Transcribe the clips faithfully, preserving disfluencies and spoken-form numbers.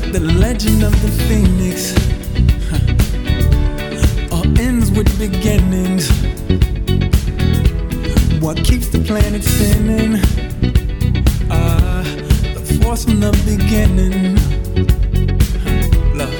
The legend of the phoenix huh. All ends with beginnings. What keeps the planet spinning? Ah, uh, the force from the beginning. Huh. Love.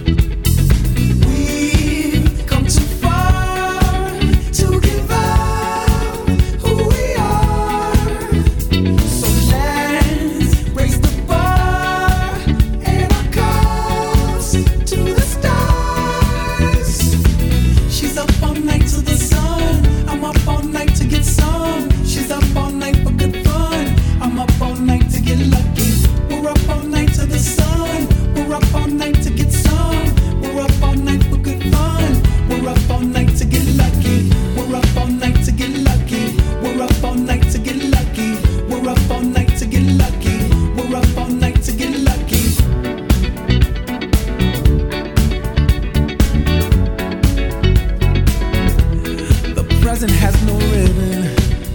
Has no ribbon.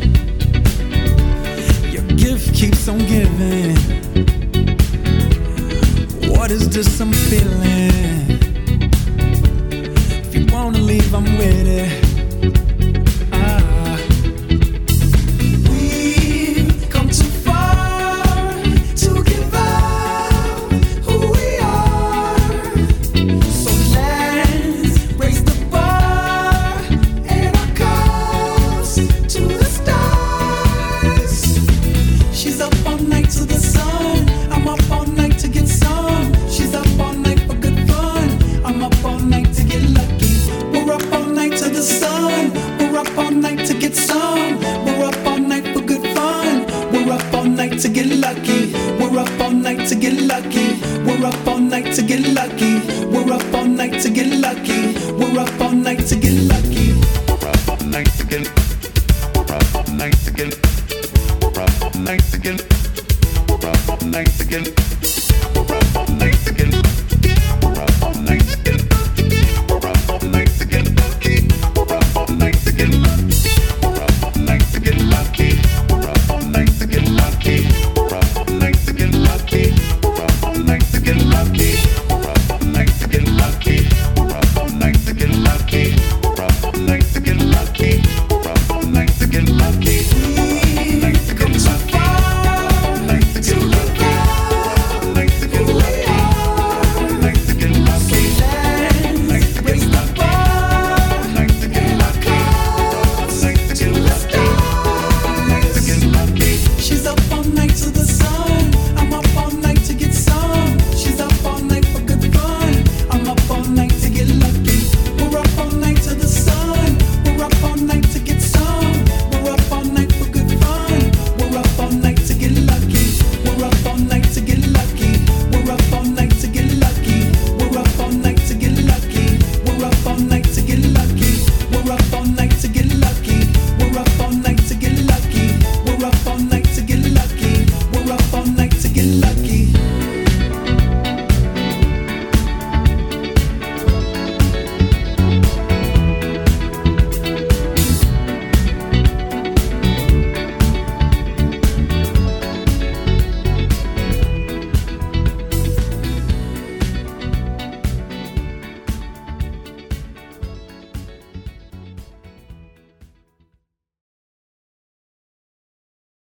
Your gift keeps on giving. What is this I'm feeling? If you wanna leave, I'm with it. To get lucky, we're up all night to get lucky. We're up all night to get lucky. We're up all night to get lucky. We're up all night to get lucky. We're up all night to get. We're up all night to get. We're up all night to get. We're up all night to get. We're up all night to get. We're up all night to get. We're up all night to get lucky. We're up all night to get lucky. We're up all night to get lucky. We're up all night to get lucky. We're up all night to get lucky. We're up all night to get lucky.